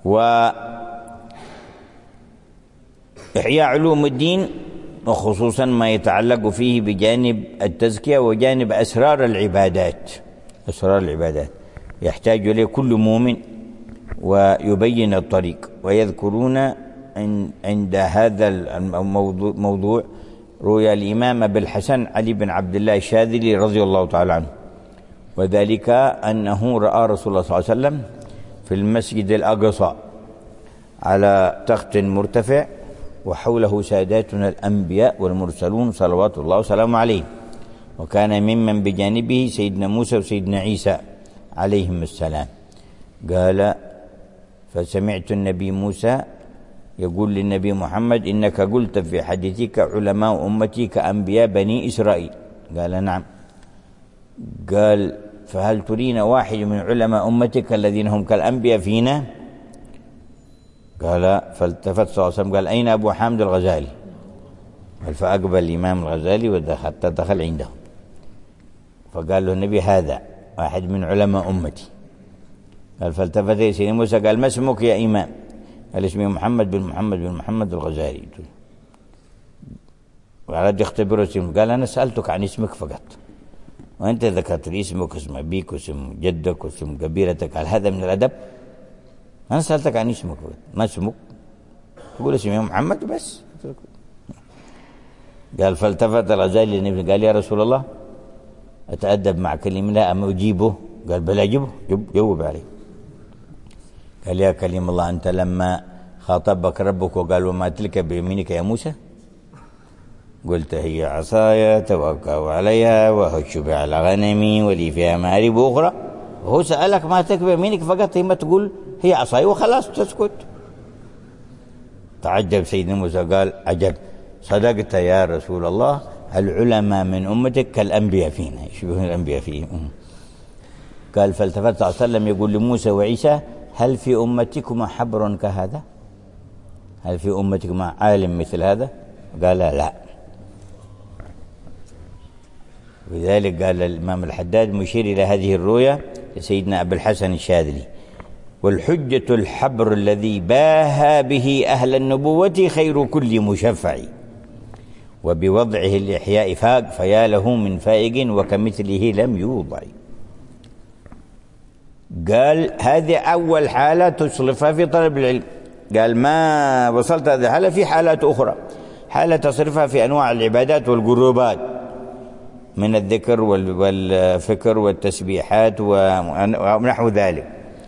Speaker 2: وإحياء علوم الدين، وخصوصا ما يتعلق فيه بجانب التزكية وجانب أسرار العبادات. أسرار العبادات يحتاج إليه كل مؤمن، ويبين الطريق. ويذكرون عند هذا الموضوع موضوع روي الإمام أبي الحسن علي بن عبد الله الشاذلي رضي الله تعالى عنه، وذلك أنه رأى رسول الله صلى الله عليه وسلم في المسجد الأقصى على تخت مرتفع، وحوله ساداتنا الأنبياء والمرسلون صلوات الله وسلامه عليه، وكان ممن بجانبه سيدنا موسى وسيدنا عيسى عليهم السلام. قال: فسمعت النبي موسى يقول للنبي محمد: إنك قلت في حديثك علماء أمتي كأنبياء بني إسرائيل. قال: نعم. قال: فهل ترينا واحد من علماء أمتك الذين هم كالأنبياء فينا؟ قال: فالتفت صلى الله عليه وسلم قال: أين أبو حامد الغزالي؟ قال: فأقبل الإمام الغزالي ودخل دخل عنده، فقال له النبي: هذا واحد من علماء أمتي. قال: فالتفت سيدنا موسى قال: ما اسمك يا إمام؟ قال: اسمي محمد بن محمد بن محمد الغزالي. وعلى يختبره اسمه. قال: أنا سألتك عن اسمك فقط، وأنت ذكرت لي اسمك واسم أبيك واسم جدك واسم قبيلتك، هل هذا من الأدب؟ أنا سألتك عن اسمك فقط. ما اسمك؟ تقول اسمي محمد بس. قال: فالتفت الغزالي للنبي قال: يا رسول الله، أتأدب مع كلمة لا أم أجيبه؟ قال: بل أجيبه، جاوب عليه. قال: يا كلم الله، أنت لما خاطبك ربك وقال: وما تلك بيمينك يا موسى؟ قلت: هي عصاي توكأ عليها وهش بها على غنمي ولي فيها مآرب أخرى. وهو سألك ما تلك بيمينك فقط، ما تقول هي عصاي وخلاص تسكت. تعجب سيدنا موسى قال: عجب، صدقت يا رسول الله، العلماء من أمتك كالأنبياء فينا، يشبهون الأنبياء فيه. قال: فالتفت صلى الله عليه وسلم يقول لموسى وعيسى: هل في أمتكما حبر كهذا؟ هل في أمتكما عالم مثل هذا؟ قال: لا. ولذلك قال الإمام الحداد مشير إلى هذه الرؤيا لسيدنا أبي الحسن الشاذلي: والحجة الحبر الذي باهى به أهل النبوة خير كل مشفع، وبوضعه الإحياء فاق فيا له من فائق وكمثله لم يوضع. قال: هذه أول حالة تصرفها في طلب العلم. قال: ما وصلت هذه الحالة، في حالات أخرى، حالة تصرفها في أنواع العبادات والقربات من الذكر والفكر والتسبيحات ونحو ذلك.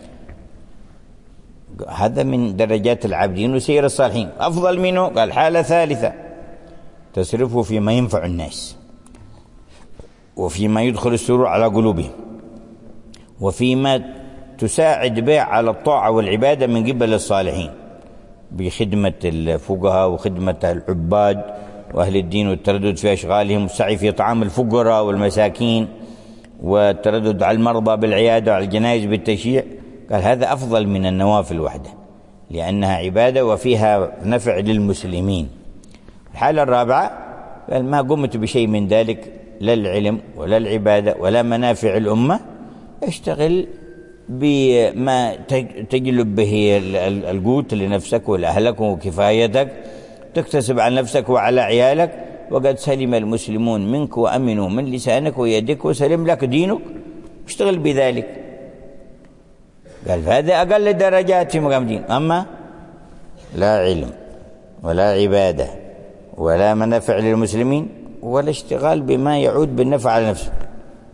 Speaker 2: هذا من درجات العابدين وسير الصالحين. أفضل منه قال حالة ثالثة تصرفه فيما ينفع الناس، وفيما يدخل السرور على قلوبهم، وفيما تساعد به على الطاعة والعبادة من قبل الصالحين، بخدمة الفقهاء وخدمة العباد وأهل الدين، والتردد في أشغالهم، والسعي في طعام الفقراء والمساكين، والتردد على المرضى بالعيادة وعلى الجنائز بالتشييع. قال هذا أفضل من النوافل وحده، لأنها عبادة وفيها نفع للمسلمين. الحالة الرابعة قال ما قمت بشيء من ذلك، لا العلم ولا العبادة ولا منافع الأمة، اشتغل بما تجلب به القوت لنفسك ولأهلك وكفايتك، تكتسب عن نفسك وعلى عيالك، وقد سلم المسلمون منك وأمنوا من لسانك ويدك وسلم لك دينك، اشتغل بذلك. قال فهذا أقل درجات في مقام دين. أما لا علم ولا عبادة ولا منافع للمسلمين ولا اشتغال بما يعود بالنفع على نفسه،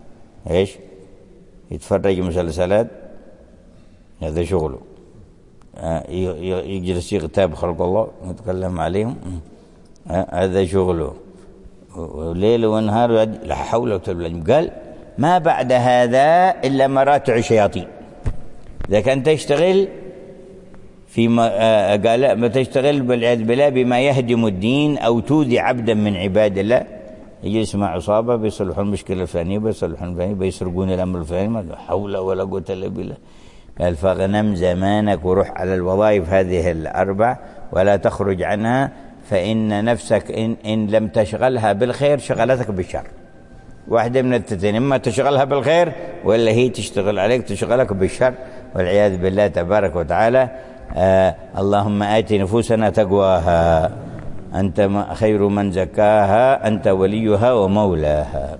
Speaker 2: ايش؟ يتفرج مسلسلات، هذا شغله، يجلس يغتاب خلق الله يتكلم عليهم، هذا شغله وليل ونهار لا حول ولا قوة إلا بالله. قال ما بعد هذا إلا مراتع الشياطين. إذا كان تشتغل في ما قال ما تشتغل والعياذ بالله بما يهدم الدين أو تؤذي عبدا من عباد الله، يجي يسمع عصابة بيصلحوا المشكلة الفلانية، بيصلحوا الفلانية، بيسرقون الأمر الفلاني، لا حول ولا قوة إلا بالله. قال فاغنم زمانك وروح على الوظائف هذه الأربع ولا تخرج عنها، فإن نفسك إن, إن لم تشغلها بالخير شغلتك بالشر. واحدة من التتين، إما تشغلها بالخير ولا هي تشتغل عليك تشغلك بالشر والعياذ بالله تبارك وتعالى. آه اللهم آت نفوسنا تقواها أنت خير من زكاها أنت وليها ومولاها.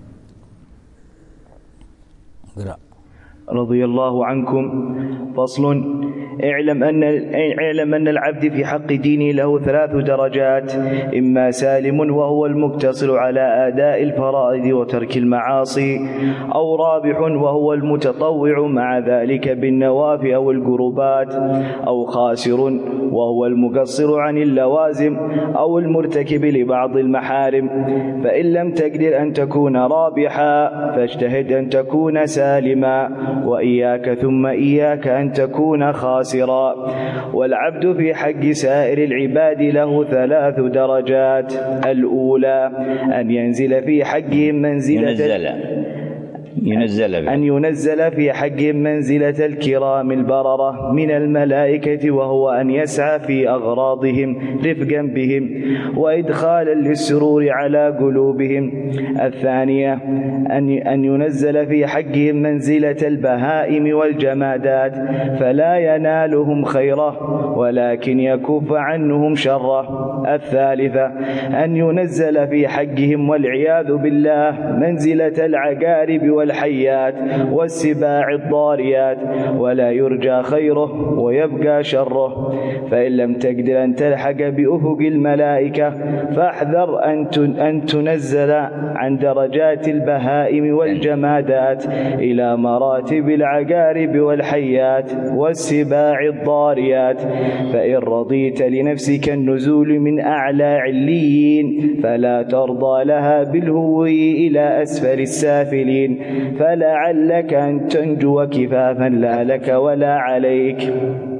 Speaker 2: قرأ.
Speaker 3: رضي الله عنكم. فصل. اعلم أن اعلم أن العبد في حق دينه له ثلاث درجات: إما سالم وهو المقتصر على أداء الفرائض وترك المعاصي، أو رابح وهو المتطوع مع ذلك بالنوافل أو القربات، أو خاسر وهو المقصر عن اللوازم أو المرتكب لبعض المحارم. فإن لم تقدر أن تكون رابحا فاجتهد أن تكون سالما، وإياك ثم إياك أن تكون خاسرا. والعبد في حق سائر العباد له ثلاث درجات: الأولى أن ينزل في حقهم منزلة
Speaker 2: ينزل ينزل
Speaker 3: أن ينزل في حقهم منزلة الكرام البررة من الملائكة، وهو أن يسعى في أغراضهم رفقا بهم وإدخالا للسرور على قلوبهم. الثانية أن ينزل في حقهم منزلة البهائم والجمادات فلا ينالهم خيره ولكن يكف عنهم شره. الثالثة أن ينزل في حقهم والعياذ بالله منزلة العقارب والحيات والسباع الضاريات ولا يرجى خيره ويبقى شره. فإن لم تقدر أن تلحق بأفق الملائكة فاحذر أن تنزل عن درجات البهائم والجمادات إلى مراتب العقارب والحيات والسباع الضاريات. فإن رضيت لنفسك النزول من أعلى عليين فلا ترضى لها بالهو إلى أسفل السافلين، فلعلك أن تنجو كفافا لا لك ولا عليك.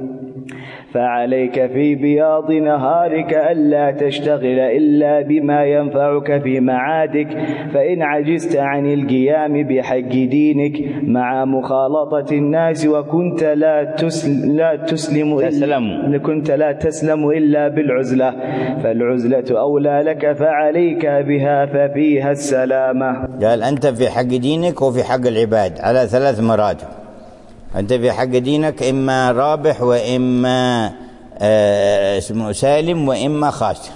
Speaker 3: فعليك في بياض نهارك ألا تشتغل إلا بما ينفعك في معادك. فإن عجزت عن القيام بحق دينك مع مخالطة الناس وكنت لا تسلم, لا تسلم إلا كنت لا تسلم إلا بالعزلة فالعزلة أولى لك فعليك بها ففيها السلامة.
Speaker 2: قال أنت في حق دينك وفي حق العباد على ثلاث مراتب. أنت في حق دينك إما رابح وإما آه اسمه سالم وإما خاسر.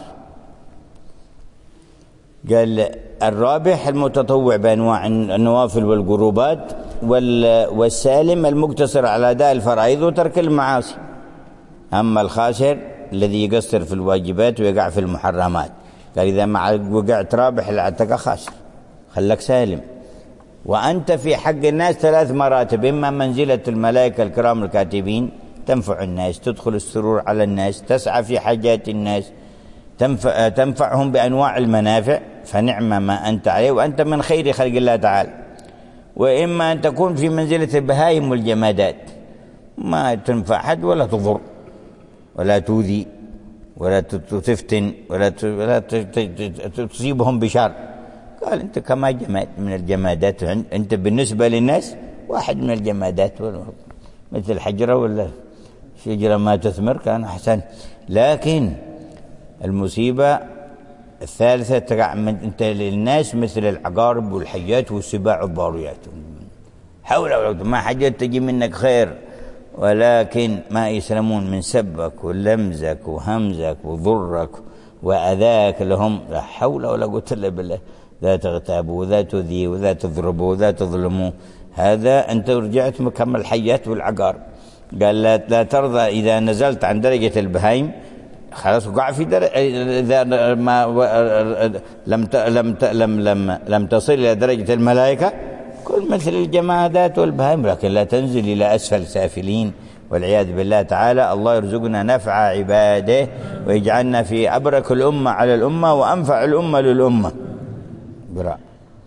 Speaker 2: قال الرابح المتطوع بأنواع النوافل والقربات، والسالم المقتصر على أداء الفرائض وترك المعاصي. أما الخاسر الذي يقصر في الواجبات ويقع في المحرمات. قال إذا ما وقعت رابح لعتك خاسر، خلك سالم. وأنت في حق الناس ثلاث مراتب: إما منزلة الملائكة الكرام الكاتبين تنفع الناس، تدخل السرور على الناس، تسعى في حاجات الناس، تنفع تنفعهم بأنواع المنافع، فنعم ما أنت عليه وأنت من خير خلق الله تعالى. وإما أن تكون في منزلة البهائم والجمادات، ما تنفع حد ولا تضر ولا تؤذي ولا تفتن ولا تصيبهم بشر. قال أنت كما جماد من الجمادات، أنت بالنسبة للناس واحد من الجمادات، مثل الحجرة ولا شجرة ما تثمر كان أحسن. لكن المصيبة الثالثة تقع من أنت للناس مثل العقارب والحيات والسباع الضاريات، حول ولا قوة، ما حاجة تجي منك خير ولكن ما يسلمون من سبك ولمزك وهمزك وضرك وأذاك لهم، لا حول ولا قوة إلا بالله. لا تغتابوا ولا تؤذيه ولا تضربوا ولا تظلموا. هذا أنت رجعت مكمل الحيات والعقارب. قال لا, لا ترضى إذا نزلت عن درجة البهائم خلاص وقع في درجة، إذا ما لم ت لم ت لم لم لم تصل إلى درجة الملائكة كل مثل الجمادات والبهائم، لكن لا تنزل إلى أسفل سافلين والعياذ بالله تعالى. الله يرزقنا نفع عباده ويجعلنا في أبرك الأمة على الأمة وأنفع الأمة للأمة. براء.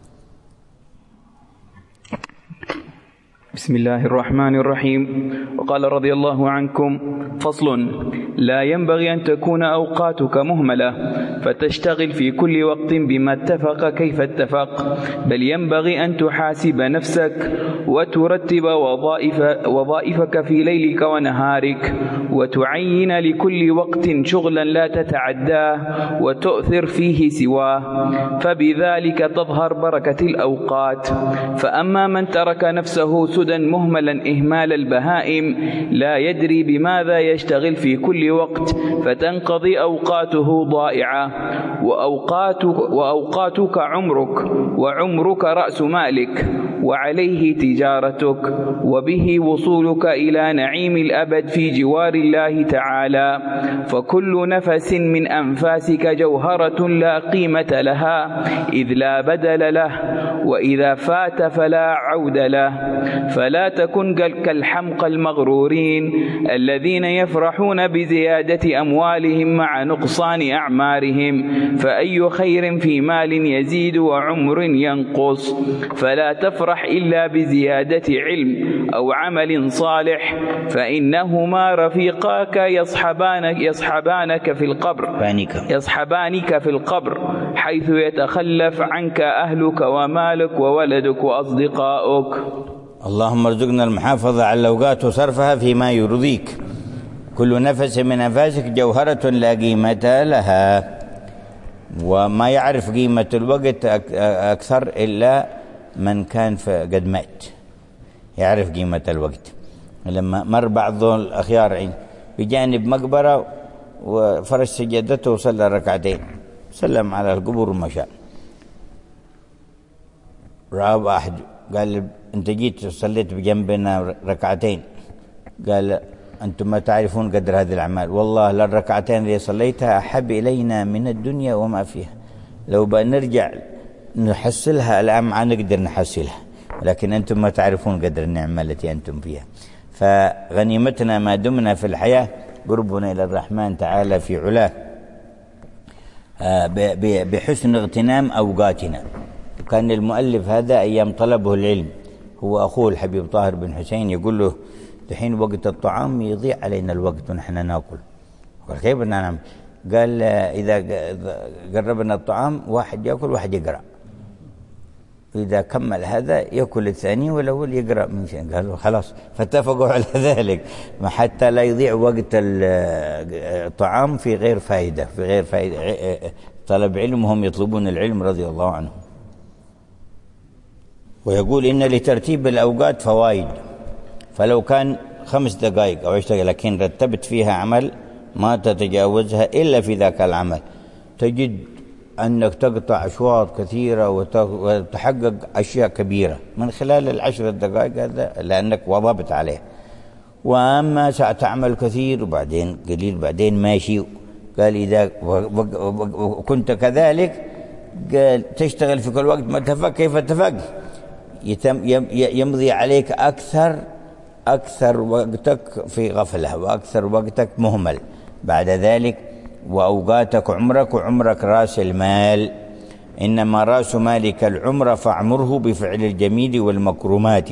Speaker 6: بسم الله الرحمن الرحيم. وقال رضي الله عنكم: فصل: لا ينبغي أن تكون أوقاتك مهملة فتشتغل في كل وقت بما اتفق كيف اتفق، بل ينبغي أن تحاسب نفسك وترتب وظائف وظائفك في ليلك ونهارك، وتعين لكل وقت شغلا لا تتعداه وتؤثر فيه سواه، فبذلك تظهر بركة الأوقات. فأما من ترك نفسه سدى مهملا إهمال البهائم لا يدري بماذا يشتغل في كل وقت فتنقضي أوقاته ضائعة. وأوقاتك, وأوقاتك عمرك، وعمرك رأس مالك، وعليه تجارتك، وبه وصولك إلى نعيم الأبد في جوار الله تعالى. فكل نفس من أنفاسك جوهرة لا قيمة لها إذ لا بدل له، وإذا فات فلا عود له. فلا تكن كالحمقى المغرورين الذين يفرحون بزيادة أموالهم مع نقصان أعمارهم، فأي خير في مال يزيد وعمر ينقص. فلا تفرح إلا بزيادة علم أو عمل صالح، فإنهما رفيقاك يصحبانك, يصحبانك في القبر يصحبانك في القبر حيث يتخلف عنك أهلك ومالك وولدك وأصدقاؤك.
Speaker 2: اللهم ارزقنا المحافظة على الأوقات وصرفها فيما يرضيك. كل نفس من أنفاسك جوهرة لا قيمة لها، وما يعرف قيمة الوقت أكثر إلا من كان قد مات يعرف قيمة الوقت. لما مر بعض الأخيار بجانب مقبرة وفرش سجادته وصلى ركعتين، سلم على القبور ومشى. رأى واحد قال: أنت جيت صليت بجنبنا ركعتين. قال: أنتم ما تعرفون قدر هذه الأعمال، والله للركعتين اللي صليتها أحب إلينا من الدنيا وما فيها، لو بنرجع نحصلها الآن ما نقدر نحصلها، لكن أنتم ما تعرفون قدر النعمة التي أنتم فيها. فغنيمتنا ما دمنا في الحياة قربنا إلى الرحمن تعالى في علاه بحسن اغتنام أوقاتنا. وكان المؤلف هذا أيام طلبه العلم، هو أخوه الحبيب طاهر بن حسين، يقول له: دحين وقت الطعام يضيع علينا الوقت ونحن ناكل. قال: كيف بدنا نعمل؟ قال: إذا قربنا الطعام واحد يأكل واحد يقرأ، إذا كمل هذا يأكل الثاني والأول يقرأ من شيء. قالوا: خلاص، فاتفقوا على ذلك حتى لا يضيع وقت الطعام في غير فائدة في غير فائدة طلب علم وهم يطلبون العلم رضي الله عنهم. ويقول: إن لترتيب الأوقات فوائد، فلو كان خمس دقائق أو عشر دقائق لكن رتبت فيها عمل ما تتجاوزها إلا في ذاك العمل، تجد أنك تقطع أشواط كثيرة وتحقق أشياء كبيرة من خلال العشر دقائق هذا، لأنك وظبت عليه. وأما ستعمل كثير وبعدين قليل بعدين ماشي. قال: إذا كنت كذلك قال تشتغل في كل وقت ما اتفق كيف اتفق، يمضي عليك أكثر أكثر وقتك في غفلة وأكثر وقتك مهمل بعد ذلك. وأوقاتك عمرك، وعمرك رأس المال، إنما رأس مالك العمر فاعمره بفعل الجميل والمكرمات.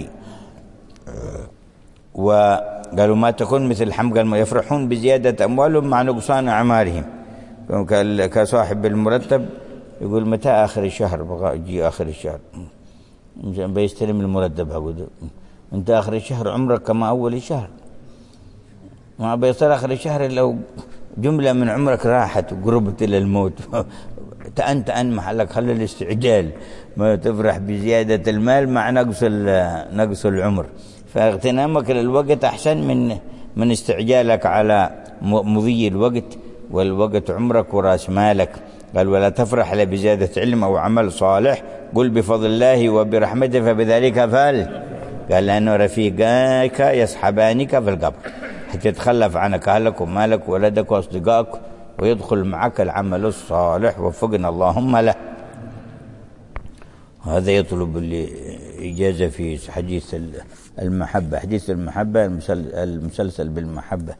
Speaker 2: وقالوا: ما تكون مثل حمقى يفرحون بزيادة أموالهم مع نقصان أعمارهم. كصاحب المرتب يقول: متى آخر الشهر؟ بغى يجي آخر الشهر بيستلم المرتب عقده. أنت آخر الشهر عمرك كما أول الشهر، ما بيصير آخر الشهر لو جملة من عمرك راحت وقربت إلى الموت. أنت أن محلك خلي الاستعجال، ما تفرح بزيادة المال مع نقص نقص العمر. فاغتنامك للوقت أحسن من من استعجالك على مضي الوقت، والوقت عمرك وراس مالك. قال: ولا تفرح إلا بزيادة علم أو عمل صالح، قل بفضل الله وبرحمته فبذلك فعل. قال: لأنه رفيقاك يصحبانك في القبر حتى يتخلف عنك أهلك ومالك وولدك وأصدقائك ويدخل معك العمل الصالح، وفقنا اللهم له. هذا يطلب اللي بالإجازة في حديث المحبة، حديث المحبة المسلسل بالمحبة.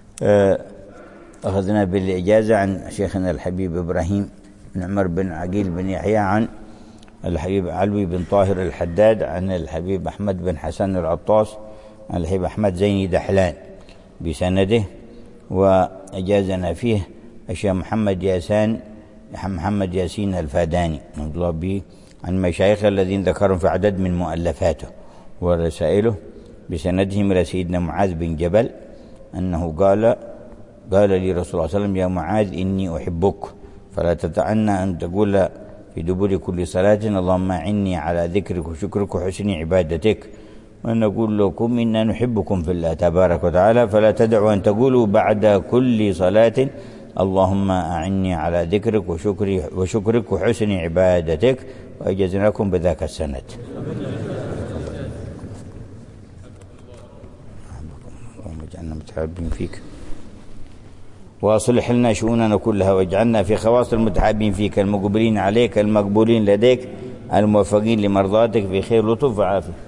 Speaker 2: أخذنا بالإجازة عن شيخنا الحبيب إبراهيم بن عمر بن عقيل بن يحيى عن الحبيب علوي بن طاهر الحداد عن الحبيب أحمد بن حسن العطاس عن الحبيب أحمد زيني دحلان بسنده. وأجازنا فيه الشيخ محمد ياسان محمد ياسين الفاداني رحمه الله به عن مشايخ الذين ذكرهم في عدد من مؤلفاته ورسائله بسندهم إلى سيدنا معاذ بن جبل أنه قال قال لي رسول الله صلى الله عليه وسلم: يا معاذ إني أحبك فلا تتعنى أن تقول في دبر كل صلاة اللهم أعني على ذكرك وشكرك وحسن عبادتك. ونقول لكم إنا نحبكم في الله تبارك وتعالى فلا تدعوا أن تقولوا بعد كل صلاة اللهم أعني على ذكرك وشكري وشكرك وحسن عبادتك، وأجزناكم بذاك السند. اللهم اجعلنا متحابين فيك وأصلح لنا شؤوننا كلها، واجعلنا في خواص المتحابين فيك المقبلين عليك المقبولين لديك الموفقين لمرضاتك في خير لطف وعافية.